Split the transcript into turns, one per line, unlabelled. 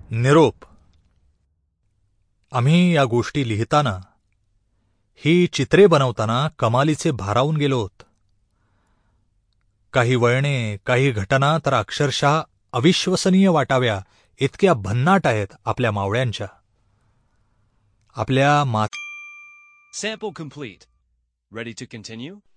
निरोप. आम्ही या गोष्टी लिहिताना, ही चित्रे बनवताना कमालीचे भारावून गेलोत. काही वळणे, काही घटना तर अक्षरशः अविश्वसनीय वाटाव्या इतक्या भन्नाट आहेत आपल्या मावळ्यांच्या. आपल्या
Sample complete. Ready to continue?